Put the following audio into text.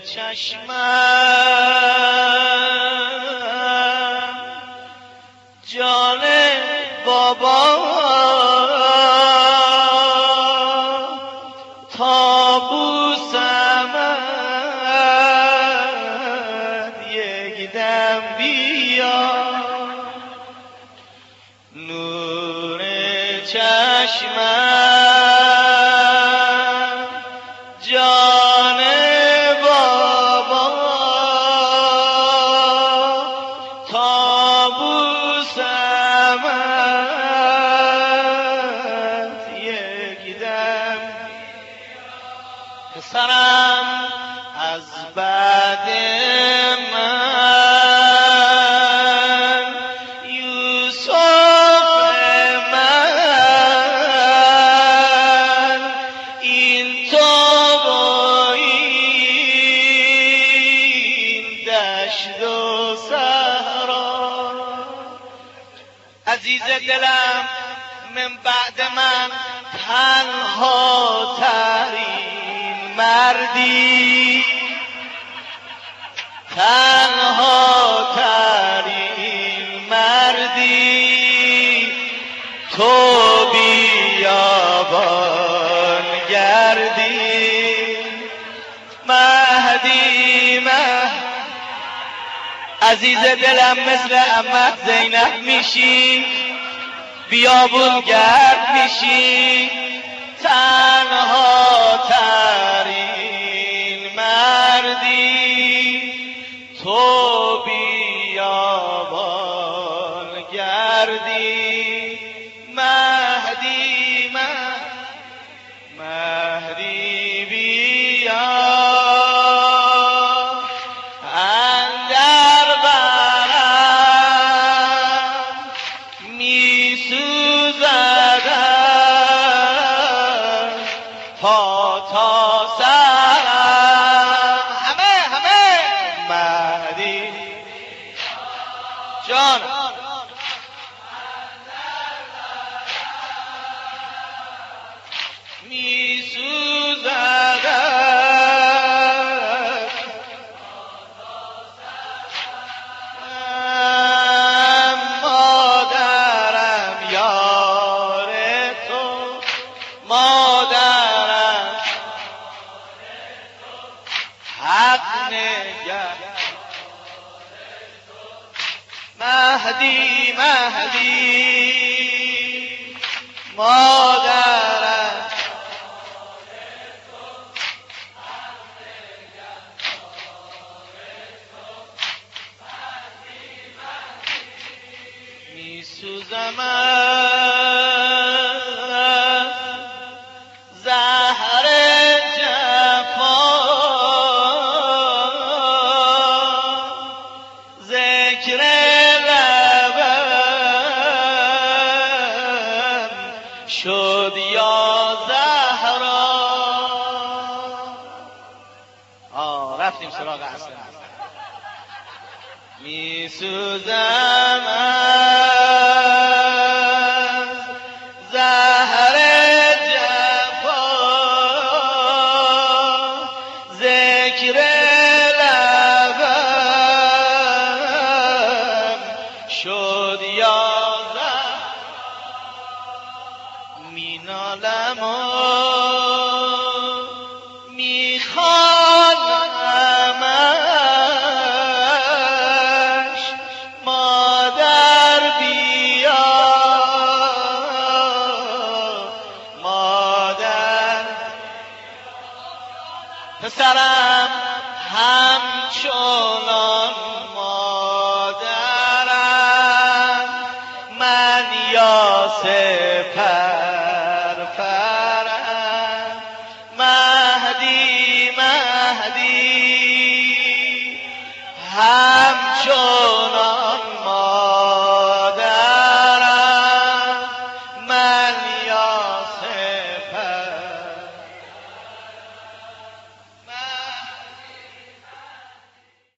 چشمم جان بابا تا بوسمت یک دم بیا نور چشمم جان بابا تا بوسمت یک دم پسرم از بعد من یوسف من این تو و این دشت و صحرا عزیز دلم من بعد من تنها ترین مردی تنها ترین مردی تو بیابان گردی مهدی عزیز دلم مثل عمت زینب میشی بیابون گرد میشی تنها ترین مردی تو بیابان گردی مهدی مهدی بیا اندر برم می سوزدم پا تا سرم همه مهدی جان می سوزدم مادرم یار تو مادرم حق نگه مهدی مادرم می سوزم زهر جفا ذکر لبم شد یا زهرا رفتیم سراغ اصل می سوزم زهر جفا ذکر لبم شد یا می نالم و می خوانمش مادر بیا مادر پسرم همچنان مادرم من یا سپر